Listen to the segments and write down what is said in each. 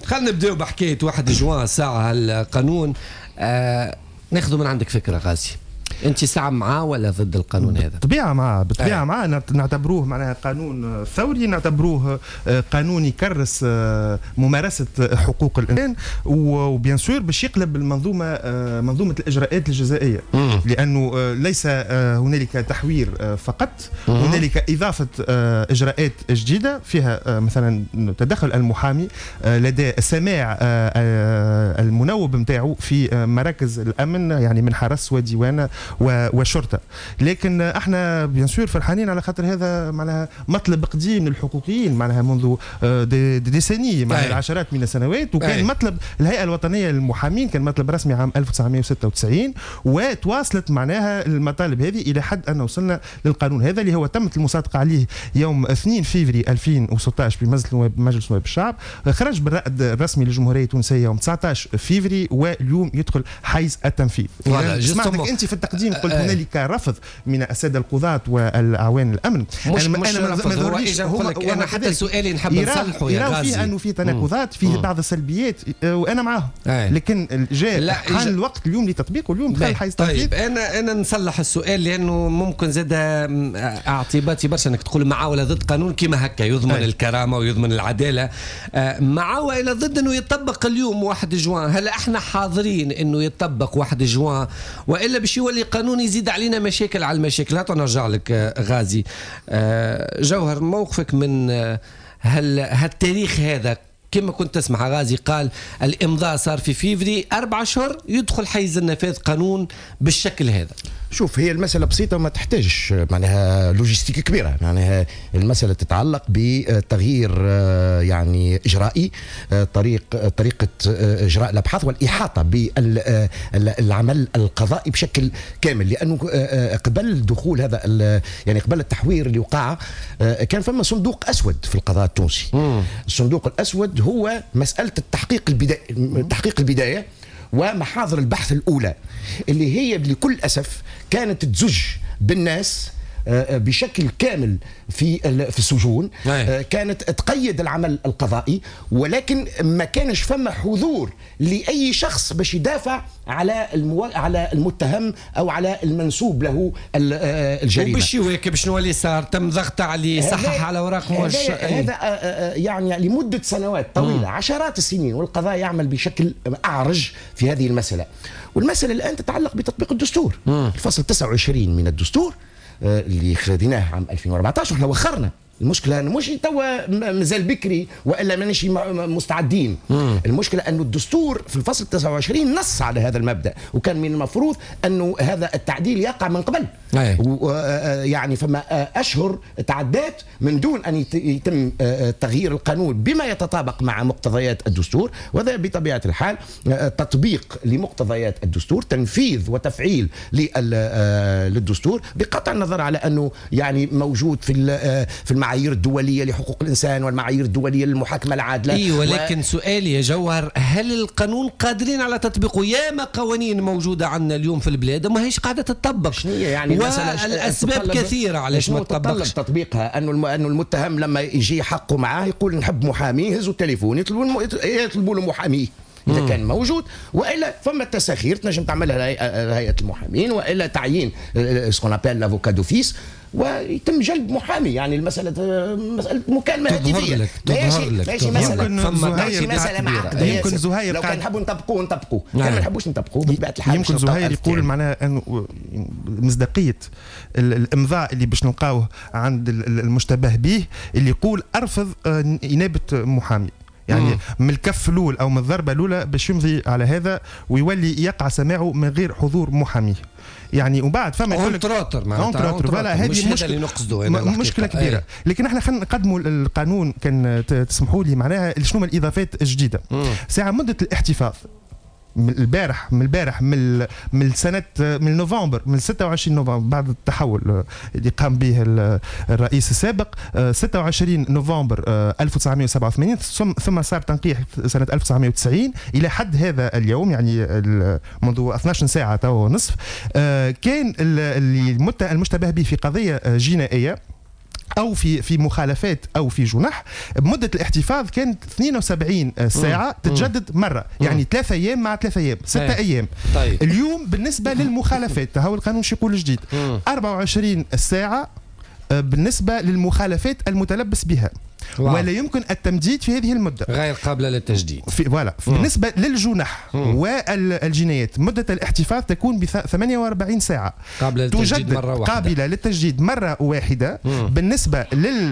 خلينا نبداو بحكايه 1 جوان ساعه القانون. ناخذ من عندك فكره غازي، انت ساعه معاه ولا ضد القانون هذا؟ بالطبيعه معاه، بالطبيعه معاه. نعتبروه معناها قانون ثوري، نعتبروه قانون يكرس ممارسه حقوق الانسان، وبيان سور باش يقلب المنظومه منظومه الاجراءات الجزائيه، لانه ليس هنالك تحوير فقط، هنالك اضافه اجراءات جديده فيها مثلا تدخل المحامي لدى سماع المنوب نتاعو في مراكز الامن، يعني من حرس وديوان والشرطه. لكن احنا بيان سور فرحانين على خاطر هذا معناها مطلب قديم للحقوقيين، معناها منذ ديساني، معناها العشرات من السنوات، وكان مطلب الهيئه الوطنيه للمحامين، كان مطلب رسمي عام 1996، وتواصلت معناها المطالب هذه الى حد ان وصلنا للقانون هذا اللي هو تمت المصادقه عليه يوم 2 فيفري 2016 بمجلس نواب الشعب، خرج بالرائد الرسمي للجمهوريه التونسيه يوم 19 فيفري، واليوم يدخل حيز التنفيذ. سمعتك انت في التقديم قلت هنالك رفض من الساده القضاة والاعوان الامن. انا حتى سؤالي نحب نصلحه يا غازي، فيه انه في تناقضات، فيه بعض السلبيات، وانا معاهم، لكن جاء حان الوقت اليوم لتطبيقه، اليوم دخل حيز التنفيذ. طيب انا نصلح السؤال، لانه ممكن زاد اعتباطي برشا انك تقول مع ولا ضد قانون كيما هكا يضمن الكرامه ويضمن العداله، مع ولا ضد انه يطبق اليوم 1 جوان. هل احنا حاضرين انه يطبق 1 جوان، والا باش يولي قانون يزيد علينا مشاكل على المشاكل؟ هات نرجع لك غازي. جوهر، موقفك من هالتاريخ هذا؟ كما كنت تسمع غازي قال الامضاء صار في فيفري، 4 أشهر يدخل حيز النفاذ قانون بالشكل هذا. شوف، هي المسألة بسيطة وما تحتاجش معناها لوجيستيك كبيرة، معناها المسألة تتعلق بتغيير يعني إجرائي، طريقة إجراء الأبحاث والإحاطة بالعمل القضائي بشكل كامل، لأنه قبل دخول هذا يعني قبل التحوير اللي وقع كان فما صندوق أسود في القضاء التونسي. الصندوق الأسود هو مسألة تحقيق البداية ومحاضر البحث الأولى، اللي هي بكل أسف كانت تزج بالناس بشكل كامل في السجون، كانت تقيد العمل القضائي، ولكن ما كانش فما حضور لأي شخص باش يدافع على المتهم أو على المنسوب له الجريمة، وباش يواكب شنو اللي صار. تم ضغط عليه، صحح على اوراق هذا يعني لمدة سنوات طويلة، عشرات السنين، والقضاء يعمل بشكل أعرج في هذه المسألة. والمسألة الآن تتعلق بتطبيق الدستور. الفصل 29 من الدستور اللي خديناه عام 2014، واحنا وخرنا. المشكلة أنه مش توا مازال بكري وإلا مانيش مستعدين. المشكلة أنه الدستور في الفصل 29 نص على هذا المبدأ، وكان من المفروض أنه هذا التعديل يقع من قبل. يعني فما أشهر تعدات من دون أن يتم تغيير القانون بما يتطابق مع مقتضيات الدستور، وهذا بطبيعة الحال تطبيق لمقتضيات الدستور، تنفيذ وتفعيل للدستور، بقطع النظر على أنه يعني موجود في المعايير الدولية لحقوق الإنسان والمعايير الدولية للمحاكمة العادلة. ولكن سؤالي يا جوهر، هل القانون قادرين على تطبيقه؟ ياما قوانين موجودة عندنا اليوم في البلاد وما هيش قاعدة تطبق. يعني والأسباب كثيرة علاش ما تطبقش. تطبيقها أنه المتهم لما يجي حقه معاه يقول نحب محامي، يهزوا التليفون يطلبوا له محامي إذا كان موجود، وإلا فما التساخير تنجم تعملها هيئة المحامين، وإلا تعيين سكون ابيل لافوكا دوفيس ويتم جلب محامي. يعني مسألة مكالمة هاتفية، ماشي مسألة معقدة. يمكن زهير لو كان نحبوا نطبقوه كان ما نحبوش نطبقوه بطبيعة الحال. يمكن زهير يقول معناها أنه مصداقية الإمضاء اللي باش نلقاوه عند المشتبه به، اللي يقول أرفض إنابة محامي، يعني من الكف الاول او من الضربه الاولى باش يمضي على هذا ويولي يقع سماعه من غير حضور محامي. يعني وبعد فما يقول لك فوالا هذه مشكله كبيره. لكن احنا خلينا نقدموا القانون، كان تسمحوا لي معناها شنو من الاضافات الجديده. ساعه مده الاحتفاظ من البارح من سنه من نوفمبر، من 26 نوفمبر بعد التحول اللي قام به الرئيس السابق، 26 نوفمبر 1987 ثم صار تنقيح سنه 1990 الى حد هذا اليوم، يعني منذ 12 ساعه ونصف. كان المشتبه به في قضيه جنائيه او في مخالفات او في جنح، مده الاحتفاظ كانت 72 ساعه تتجدد مره، يعني 3 ايام مع 3 ايام 6 ايام. طيب. اليوم بالنسبه للمخالفات هو القانون شو يقول جديد 24 ساعه بالنسبه للمخالفات المتلبس بها، ولا يمكن التمديد في هذه المدة، غير قابلة للتجديد. بالنسبة للجنح والجنايات مدة الاحتفاظ تكون ب 48 ساعة قابلة للتجديد مرة واحدة. قابلة للتجديد مرة واحدة. بالنسبة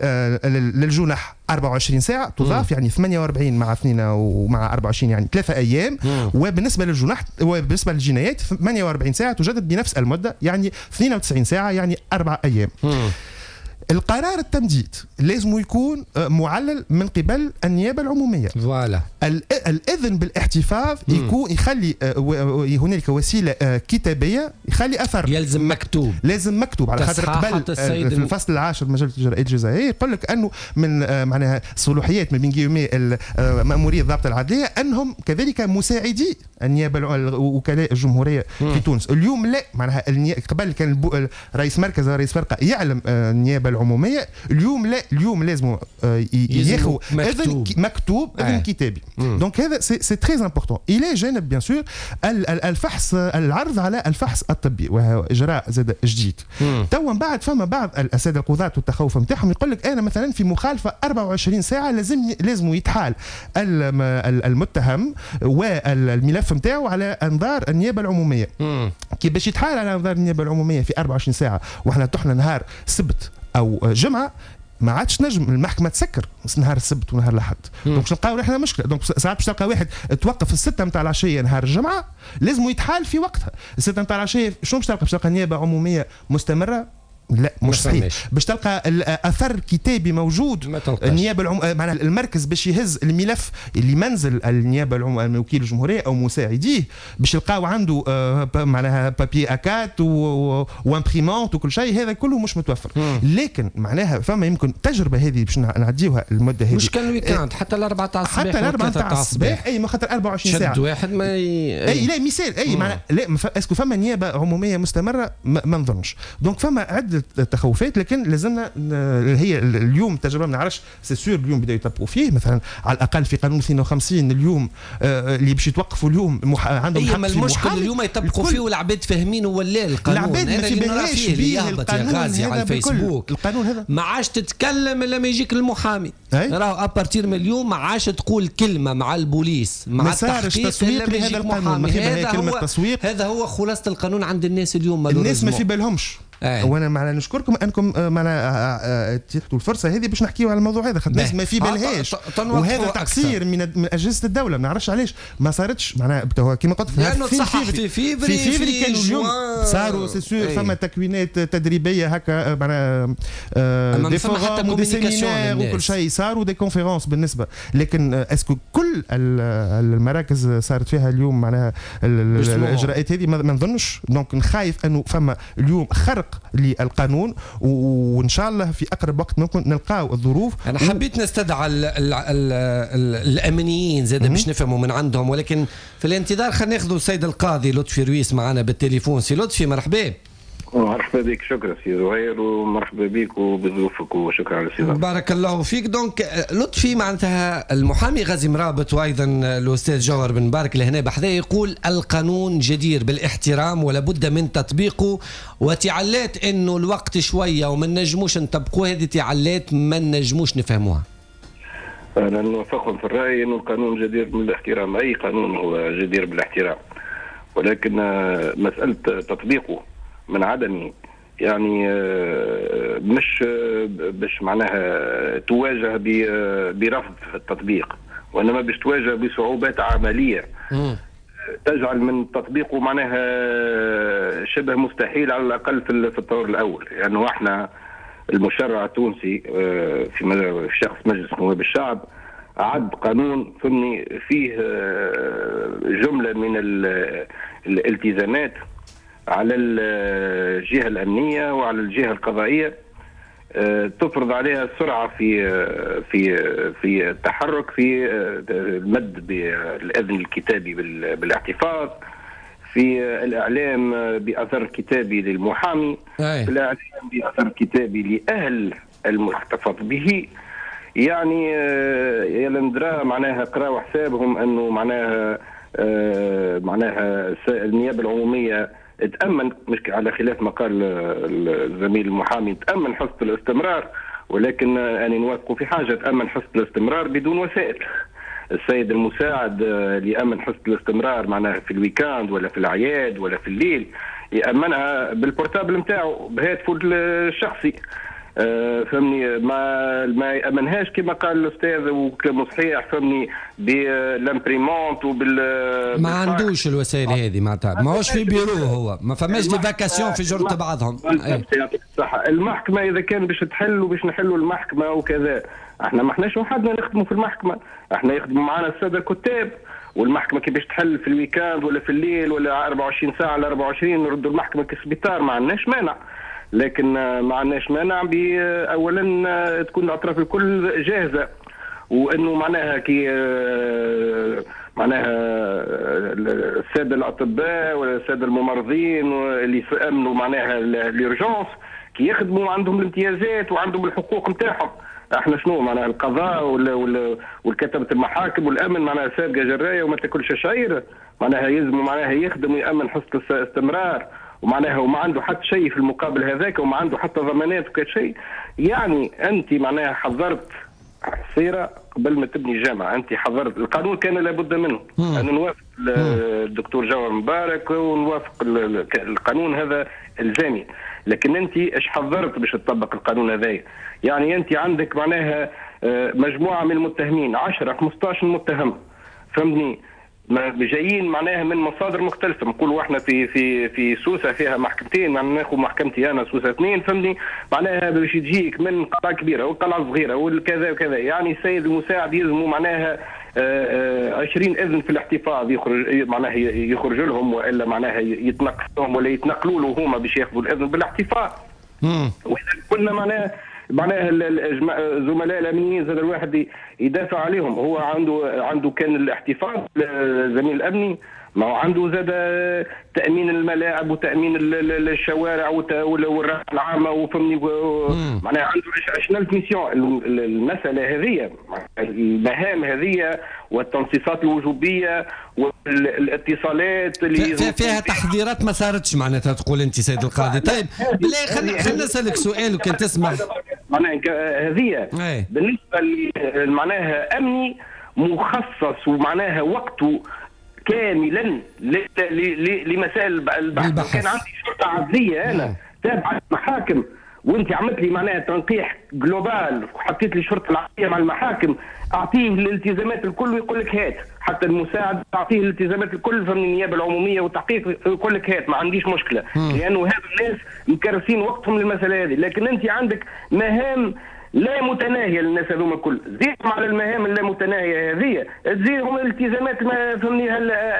للجنح 24 ساعة تضاف، يعني 48 مع 2 ومع 24 يعني 3 أيام. وبالنسبة للجنح وبالنسبة للجنايات 48 ساعة تجدد بنفس المدة، يعني 92 ساعة يعني 4 أيام. القرار التمديد لازم يكون معلل من قبل النيابه العموميه. فوالا. الاذن بالاحتفاظ يكون يخلي هنالك وسيله كتابيه يخلي اثر، يلزم مكتوب، لازم مكتوب على خاطر قبل في الفصل العاشر من مجله الجرائد الجزائريه يقول لك انه من معناها صلاحيات من بين جيومي ماموريه الضبط العدليه انهم كذلك مساعدي النيابه وكلاء الجمهوريه في تونس. اليوم لا، معناها قبل كان رئيس مركز ورئيس فرقه يعلم النيابه العموميه، اليوم لا، اليوم لازم ياخذ اذن مكتوب، اذن كتابي. دونك هذا سي تري امبورطون. الى جانب بيان سور الفحص، العرض على الفحص الطبي وهو اجراء زاد جديد. توا بعد فما بعض الاساتذه القضاة والتخوف نتاعهم يقول لك انا مثلا في مخالفه 24 ساعه لازم يتحال المتهم والملف نتاعو على انظار النيابه العموميه. كي باش يتحال على انظار النيابه العموميه في 24 ساعه واحنا تحنا نهار سبت او جمعه، ما عادش نجم المحكمه تسكر نهار السبت ونهار الاحد. دونك باش نلقاو احنا مشكله. دونك ساعات باش تلقى واحد توقف الستة نتاع العشيه نهار الجمعه لازم يتحال في وقتها. الستة نتاع العشيه شنو باش تلقى؟ باش تلقى نيابه عموميه مستمره؟ لا مش صحيح. باش تلقى الاثر كتابي موجود. النيابه معناها المركز باش يهز الملف اللي منزل النيابه العموميه وكيل الجمهوريه او مساعديه باش يلقاو عنده معناها بابي اكات وامبريمونت وكل شيء، هذا كله مش متوفر. لكن معناها فما يمكن تجربه هذه باش نعديوها المده هذه، مش كان الويكاند حتى الاربعه تاع الصباح، حتى الاربعه تاع الصباح. اي ما خاطر 24 ساعه شد واحد ما اي لا مثال اي معناها لا اسكو فما نيابه عموميه مستمره؟ ما نظنش. دونك فما عده تخوفات، لكن لازمنا هي اليوم تجربه ما نعرفش سي سور اليوم بداوا يطبقوا فيه. مثلا على الاقل في قانون 52 اليوم اللي باش يتوقفوا اليوم عندهم حق في المشكل اليوم يطبقوا فيه والعباد فاهمين ولا القانون. العباد ما تبهاش به القانون غازي على الفيسبوك. القانون هذا ما عادش تتكلم الا ما يجيك المحامي. راهو ابارتير من اليوم ما عادش تقول كلمه مع البوليس مع التحقيق تسويق لهذا القانون. ما في بالها كلمه تسويق. هذا هو خلاصه القانون عند الناس اليوم. الناس ما في بالهمش. وانا معنا نشكركم انكم معنا اتيحتوا الفرصه هذه باش نحكيوا على الموضوع هذا. الناس ما في بالهاش، وهذا تقصير من اجهزه الدوله. ما نعرفش علاش ما صارتش معناها كما قلت لانه تصحح في فيفري كانوا اليوم صاروا سي سور فما تكوينات تدريبيه هكا معناها دي فورام ودي سيمينار وكل شيء صاروا دي كونفيرونس بالنسبه. لكن اسكو كل المراكز صارت فيها اليوم معناها الاجراءات هذه؟ ما نظنش. دونك نخايف انه فما اليوم خرق للقانون، وان شاء الله في اقرب وقت ممكن نلقاو الظروف. انا حبيت نستدعى الامنيين زاد باش نفهموا من عندهم، ولكن في الانتظار خلينا ناخذوا السيد القاضي لطفي رويس معنا بالتليفون. سي لطفي مرحبا. مرحبا بك. شكرا سي زهير، ومرحبا بك وبضيوفك، وشكرا على الاستضافه. بارك الله فيك. دونك لطفي معناتها المحامي غازي مرابط وايضا الاستاذ جوهر بن مبارك اللي هنا بحذاه يقول القانون جدير بالاحترام ولا بد من تطبيقه، وتعلات انه الوقت شويه وما نجموش نطبقوه، هذه تعلات ما نجموش نفهموها. انا نوافقهم في الراي انه القانون جدير بالاحترام. اي قانون هو جدير بالاحترام، ولكن مساله تطبيقه من عدمه يعني مش باش معناها تواجه برفض التطبيق، وانما باش تواجه بصعوبات عمليه تجعل من تطبيقه معناها شبه مستحيل على الاقل في الطور الاول. لانه يعني احنا المشرع التونسي في شخص مجلس نواب الشعب أعد قانون ثني فيه جمله من الالتزامات على الجهة الأمنية وعلى الجهة القضائية تفرض عليها السرعة في التحرك، في المد بالإذن الكتابي بالاحتفاظ، في الإعلام بأثر كتابي للمحامي، في الإعلام بأثر كتابي لأهل المحتفظ به يعني يا لندرا معناها قراوا حسابهم انه معناها النيابه العموميه تامن، مش على خلاف ما قال الزميل المحامي تامن حصه الاستمرار، ولكن انا نوافقوا في حاجه، تامن حصه الاستمرار بدون وسائل. السيد المساعد اللي يامن حصه الاستمرار معناها في الويكاند ولا في الاعياد ولا في الليل يامنها بالبورتابل نتاعو بهاتفه الشخصي. فهمني ما يامنهاش كما قال الاستاذ وكلامه صحيح، فهمني بالامبريمونت ما عندوش الوسائل هذه معناتها، ما هوش في بيرو، هو ما فماش دي فاكاسيون في جرة بعضهم. يعطيك الصحة. المحكمة إذا كان باش تحل وباش نحلوا المحكمة وكذا، احنا ما احناش وحدنا نخدموا في المحكمة، احنا يخدموا معنا السادة الكتاب، والمحكمة كي باش تحل في الويكاند ولا في الليل ولا 24 ساعة على 24 نردوا المحكمة كسبيطار، ما عندناش مانع. لكن ما عندناش مانع اولا تكون الاطراف الكل جاهزه، وانه معناها كي معناها الساده الاطباء ولا الساده الممرضين اللي يامنوا معناها اليورجونس كي يخدموا عندهم الامتيازات وعندهم الحقوق نتاعهم. احنا شنو معناها القضاء والكتبة المحاكم والامن معناها سابقه جرايه وما تاكلش شعير، معناها يلزموا معناها يخدم ويامن حصه الاستمرار، ومعناها وما عنده حتى شيء في المقابل هذاك، وما عنده حتى ضمانات وكل شيء. يعني انت معناها حضرت سيره قبل ما تبني جامعه، انت حضرت القانون كان لابد منه. انا نوافق الدكتور جوهر مبارك ونوافق القانون هذا الزامي، لكن انت ايش حضرت باش تطبق القانون هذا؟ يعني انت عندك معناها مجموعه من المتهمين 10 15 متهم، فهمني، جايين معناها من مصادر مختلفه. نقولوا احنا في سوسه فيها محكمتين، معناها ناخذ محكمتي انا سوسه 2، فهمني، معناها باش تجيك من قلعه كبيره وقلعه صغيره والكذا وكذا. يعني السيد المساعد يلزموا معناها 20 اذن في الاحتفاظ يخرج معناها يخرج لهم، والا معناها يتنقلوا ولا يتنقلوا له هما باش ياخذوا الاذن بالاحتفاظ. واذا كنا معناها الزملاء الامنيين زاد الواحد يدافع عليهم، هو عنده كان الاحتفاظ الزميل الامني، ما هو عنده زاد تامين الملاعب وتامين الشوارع والراحه العامه، وفهمني معناها عنده 20,000 ميسيون. المساله هذه المهام هذه والتنصيصات الوجوبيه والاتصالات اللي فيها تحضيرات ما صارتش معناتها تقول انت سيد القاضي. طيب بالله خلينا نسالك سؤال وكان تسمح. معناها هذه بالنسبه معناها امني مخصص ومعناها وقته كاملا لمسائل البحث. كان عندي شرطه عدليه انا تابعه المحاكم، وانت عملت لي معناها تنقيح جلوبال وحطيت لي شرطه العدليه مع المحاكم، اعطيه الالتزامات الكل ويقول لك هات، حتى المساعد اعطيه الالتزامات الكل من النيابه العموميه والتحقيق يقول لك هات، ما عنديش مشكله، لانه هذا الناس مكرسين وقتهم للمساله هذه. لكن انت عندك مهام لا متناهيه للناس هذوما الكل، زيدهم على المهام اللا متناهيه هذه، تزيدهم الالتزامات ما فهمني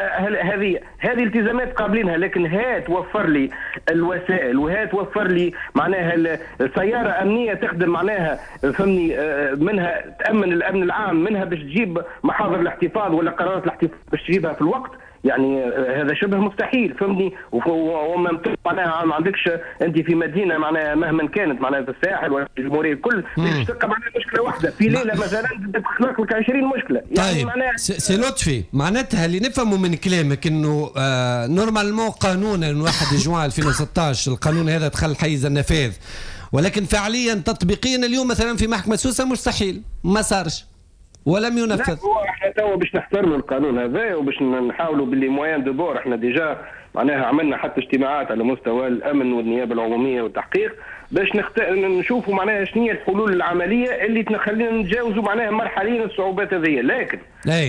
هذه التزامات قابلينها، لكن هات وفر لي الوسائل، وهات وفر لي معناها سياره امنيه تخدم معناها فهمني منها تامن الامن العام، منها باش تجيب محاضر الاحتفاظ ولا قرارات الاحتفاظ باش تجيبها في الوقت. يعني هذا شبه مستحيل، فهمني. وما معناها ما عندكش انت في مدينه معناها مهما كانت معناها في الساحل ولا في الجمهوريه الكل باش تلقى معناها مشكله واحده في ليله مثلا تخلق لك 20 مشكله. يعني طيب معناها سي لطفي، معناتها اللي نفهمه من كلامك انه نورمالمون قانونا 1 جوان 2016 القانون هذا دخل حيز النفاذ، ولكن فعليا تطبيقيا اليوم مثلا في محكمه سوسه مستحيل، ما صارش ولم ينفذ. لا هو احنا توا باش نحترموا القانون هذا وباش نحاولوا باللي موان دو بور. احنا ديجا معناها عملنا حتى اجتماعات على مستوى الامن والنيابه العموميه والتحقيق باش نشوفوا معناها شنو هي الحلول العمليه اللي تخلينا نتجاوزوا معناها مرحليا الصعوبات هذه. لكن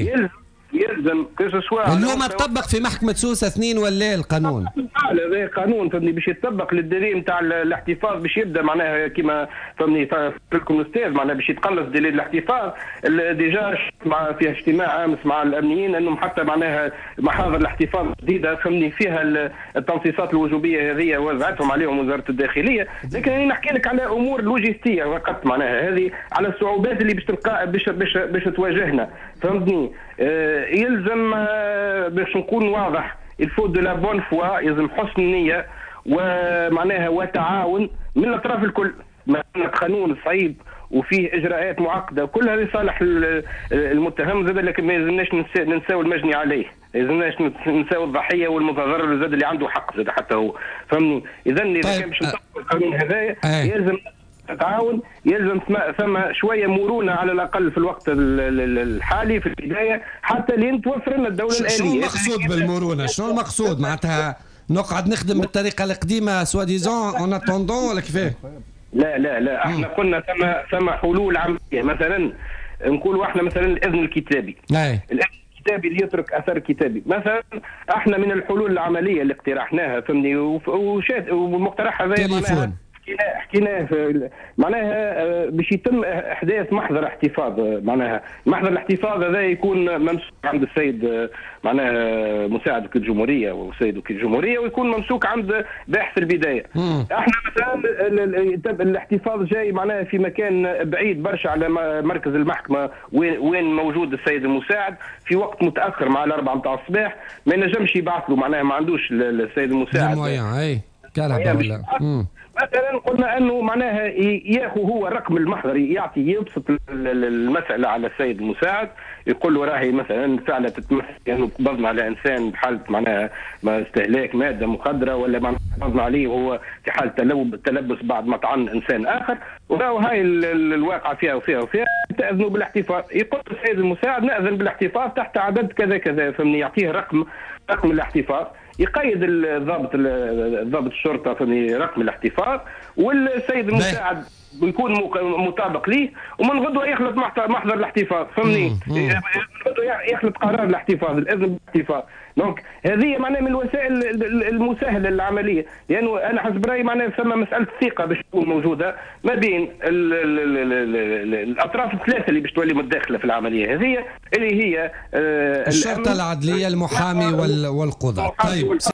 يلزم اليوم تطبق في محكمة سوسة 2 ولا القانون؟ هذا قانون فهمني باش يتطبق للدليل نتاع الاحتفاظ، باش يبدا معناها كما فهمني لكم الاستاذ معناها باش يتقلص دليل الاحتفاظ. ديجا فيها اجتماع امس مع الامنيين انهم حتى معناها محاضر الاحتفاظ جديده فهمني فيها التنصيصات الوجوبيه هذه وزعتهم عليهم وزاره الداخليه. لكن انا نحكي لك على امور لوجستيه فقط، معناها هذه على الصعوبات اللي باش تلقى باش تواجهنا، فهمتني. يلزم باش نكون واضح الفود دو لا بون فوا، يلزم حسن النيه ومعناها وتعاون من الاطراف الكل. قانون صعيب وفيه اجراءات معقده كلها لصالح المتهم زاد، لكن ما يلزمناش ننساو المجني عليه، ما يلزمناش ننساو الضحيه والمتضرر زاد اللي عنده حق زاد حتى هو، فهمني؟ اذا كان باش نطبق القانون هذايا يلزم تعاون، يلزم ثم شويه مرونه على الاقل في الوقت الحالي في البدايه حتى لين توفر لنا الدوله الاليه. شنو المقصود بالمرونه؟ شنو المقصود معناتها؟ نقعد نخدم بالطريقه القديمه سوا ديزون اون اتوندون ولا كيفاه؟ لا لا لا، احنا قلنا ثم حلول عمليه، مثلا نقولوا احنا مثلا الاذن الكتابي. الاذن الكتابي اللي يترك اثر كتابي، مثلا احنا من الحلول العمليه اللي اقترحناها فهمني ومقترح هذا حكيناه معناها باش يتم احداث محضر احتفاظ، معناها محضر الاحتفاظ هذا يكون ممسوك عند السيد معناها مساعد وكيل الجمهوريه وسيد وكيل الجمهوريه، ويكون ممسوك عند باحث البدايه. احنا مثلا الاحتفاظ جاي معناها في مكان بعيد برشا على مركز المحكمه وين موجود السيد المساعد في وقت متاخر مع 4 متاع الصباح، ما ينجمش يبعث له، معناها ما عندوش السيد المساعد اي كهرباء ولا مثلا قلنا انه معناها ياخذ هو رقم المحضر، يبسط المساله على السيد المساعد، يقول له راهي مثلا فعلا تتمثل انه قبضنا على انسان بحاله معناها استهلاك ماده مخدره، ولا قبضنا عليه وهو في حاله تلبس بعد ما طعن انسان اخر، وراهو هاي الواقع فيها تاذنوا بالاحتفاظ. يقول السيد المساعد ناذن بالاحتفاظ تحت عدد كذا كذا، فمن يعطيه رقم الاحتفاظ، يقيد ضابط الشرطه في رقم الاحتفاظ، والسيد المساعد ويكون مطابق ليه، ومن غدوه يخلط محضر الاحتفاظ، فهمني؟ من غدوه يخلط قرار الاحتفاظ، الاذن بالاحتفاظ. دونك هذه معناها من الوسائل المسهله للعمليه، لانه انا حسب رايي معناها ثم مساله ثقه باش تكون موجوده ما بين الاطراف الثلاثه اللي باش تولي متداخله في العمليه هذه، اللي هي الشرطه العدليه، المحامي والقضاة. طيب